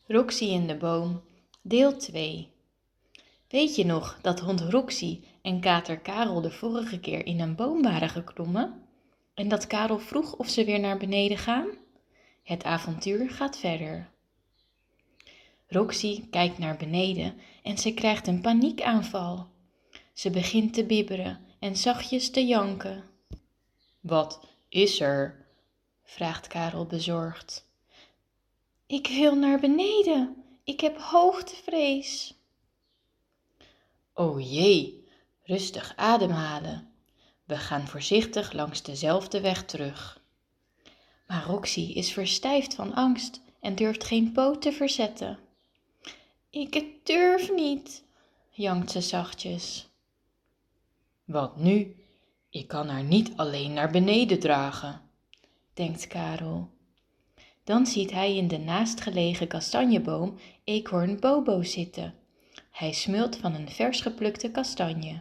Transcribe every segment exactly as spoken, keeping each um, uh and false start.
Roxy in de boom, deel twee. Weet je nog dat hond Roxy en kater Karel de vorige keer in een boom waren geklommen? En dat Karel vroeg of ze weer naar beneden gaan? Het avontuur gaat verder. Roxy kijkt naar beneden en ze krijgt een paniekaanval. Ze begint te bibberen en zachtjes te janken. Wat is er? Vraagt Karel bezorgd. Ik wil naar beneden. Ik heb hoogtevrees. O jee, rustig ademhalen. We gaan voorzichtig langs dezelfde weg terug. Maar Roxy is verstijfd van angst en durft geen poot te verzetten. Ik durf niet, jankt ze zachtjes. Wat nu? Ik kan haar niet alleen naar beneden dragen, denkt Karel. Dan ziet hij in de naastgelegen kastanjeboom eekhoorn Bobo zitten. Hij smult van een vers geplukte kastanje.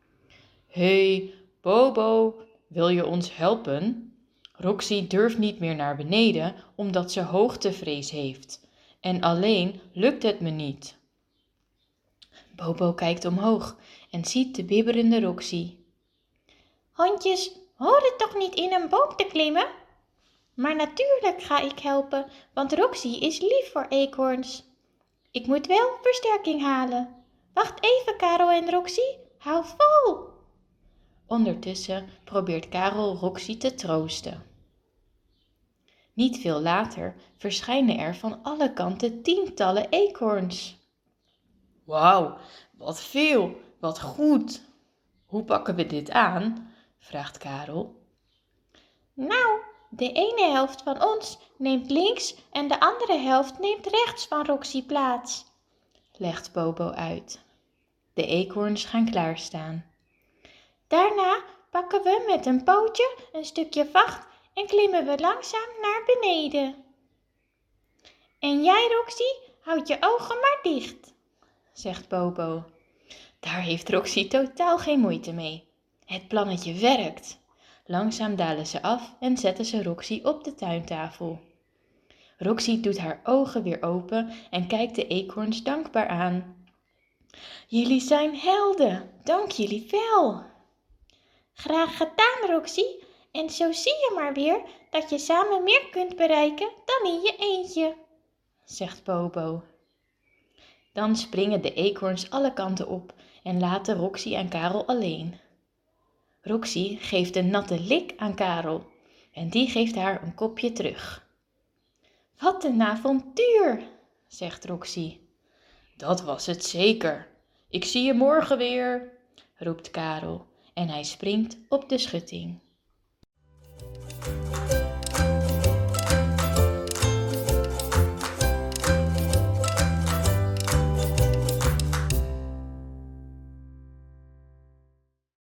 Hé, hey, Bobo, wil je ons helpen? Roxy durft niet meer naar beneden omdat ze hoogtevrees heeft. En alleen lukt het me niet. Bobo kijkt omhoog en ziet de bibberende Roxy. Hondjes horen toch niet in een boom te klimmen? Maar natuurlijk ga ik helpen, want Roxy is lief voor eekhoorns. Ik moet wel versterking halen. Wacht even, Karel en Roxy, hou vol! Ondertussen probeert Karel Roxy te troosten. Niet veel later verschijnen er van alle kanten tientallen eekhoorns. Wauw, wat veel, wat goed! Hoe pakken we dit aan? Vraagt Karel. Nou, de ene helft van ons neemt links en de andere helft neemt rechts van Roxy plaats, legt Bobo uit. De eekhoorns gaan klaarstaan. Daarna pakken we met een pootje een stukje vacht en klimmen we langzaam naar beneden. En jij, Roxy, houd je ogen maar dicht, zegt Bobo. Daar heeft Roxy totaal geen moeite mee. Het plannetje werkt. Langzaam dalen ze af en zetten ze Roxy op de tuintafel. Roxy doet haar ogen weer open en kijkt de eekhoorns dankbaar aan. Jullie zijn helden, dank jullie wel. Graag gedaan, Roxy. En zo zie je maar weer dat je samen meer kunt bereiken dan in je eentje, zegt Bobo. Dan springen de eekhoorns alle kanten op en laten Roxy en Karel alleen. Roxy geeft een natte lik aan Karel en die geeft haar een kopje terug. Wat een avontuur, zegt Roxy. Dat was het zeker. Ik zie je morgen weer, roept Karel en hij springt op de schutting.